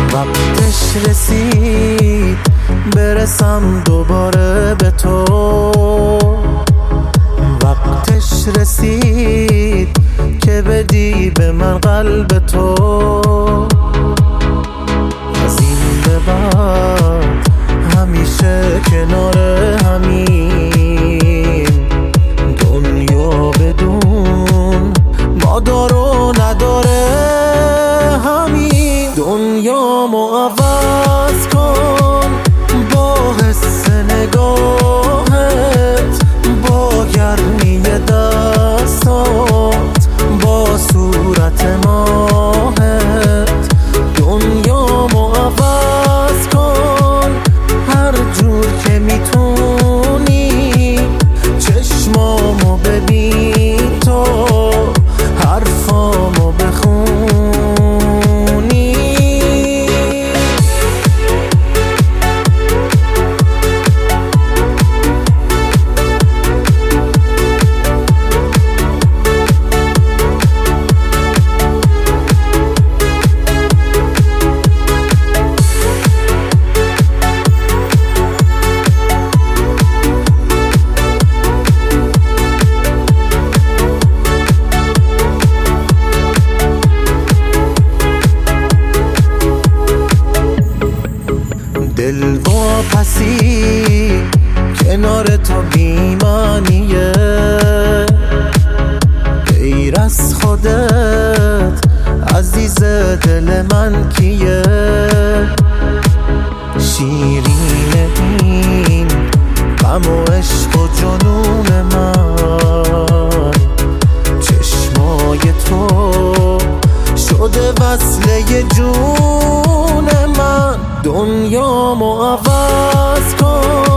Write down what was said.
وقتش رسید برسم دوباره به تو، وقتش رسید که بدی به من قلب تو. از این به بعد همیشه کنار همین، دنیا بدون ما دار و نداره همین. دنیامو عوض کن با حس نگاهت، با گرمی دستات، با صورت ماهت. دنیامو عوض کن هر جور که میتونی، چشمامو ببین تو، حرفامو بخونی. دل واپسی کنار تو بی‌معنیه، غیر از خودت عزیز دل من کیه؟ شیرین این غم و عشق و جنون من، چشمای تو شده وصله جون من. دنیامو عوض کن